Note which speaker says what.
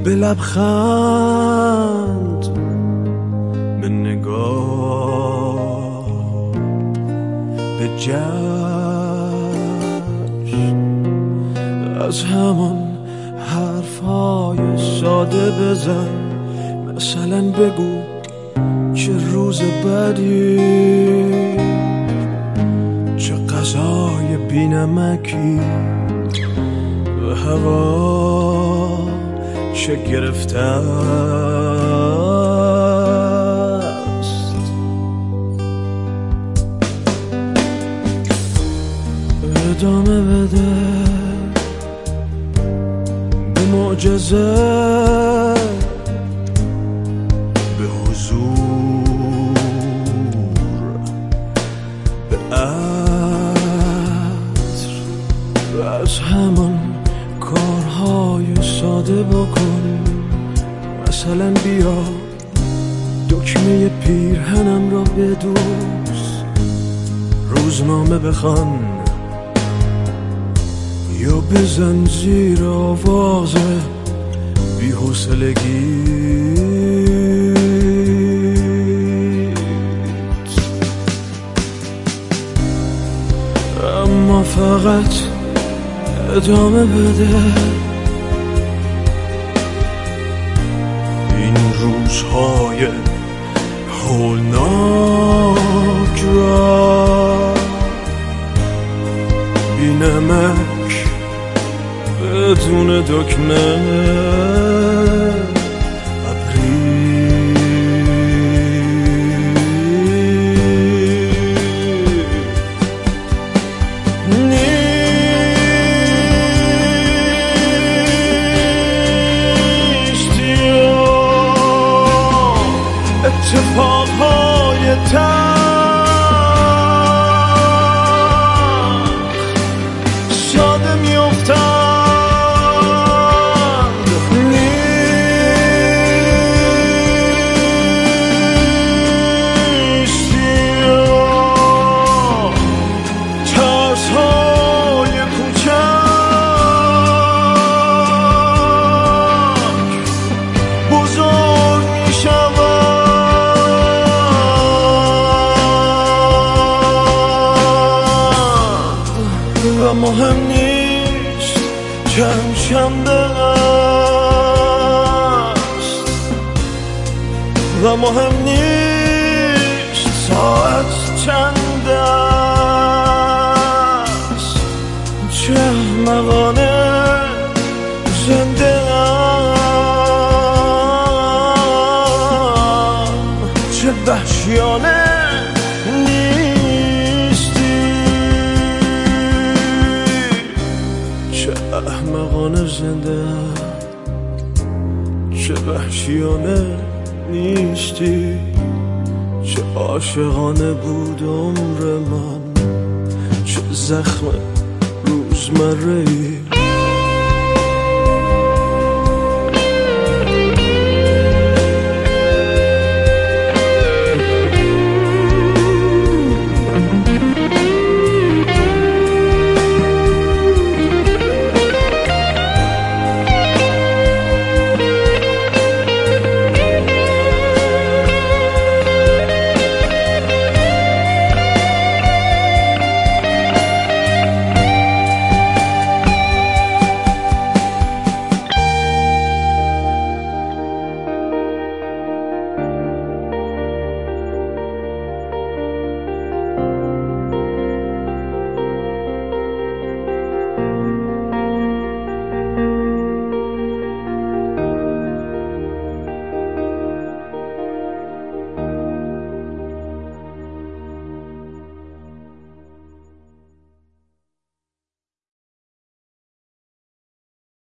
Speaker 1: به لبخند، به نگاه، به جشن، از همان حرفای ساده بزن. مثلا بگو چه روز بدی، چه غذای بی‌نمکی، به هوا چه گرفته است. ادامه بده به معجزه، به حضور، به عطر، از همان کارهای ساده بکن. مثلا بیا دکمه پیرهنم را بدوز، روزنامه بخوان یا بزن زیر آواز بی‌حوصلگیت. اما فقط ادامه بده این روزهای هولناک را، بی نمک بدون دکمه اتفاقهای تلخ ساده میافتند. نیستی ترسهای کوچک بزرگ میشوند. و مهم نیست چند شنبه است، و مهم نیست ساعت چند است، چه احمقانه زنده ام، چه وحشیانه احمقانه زنده، چه وحشیانه نیستی، چه عاشقانه بود عمر من، چه زخم روزمره‌ای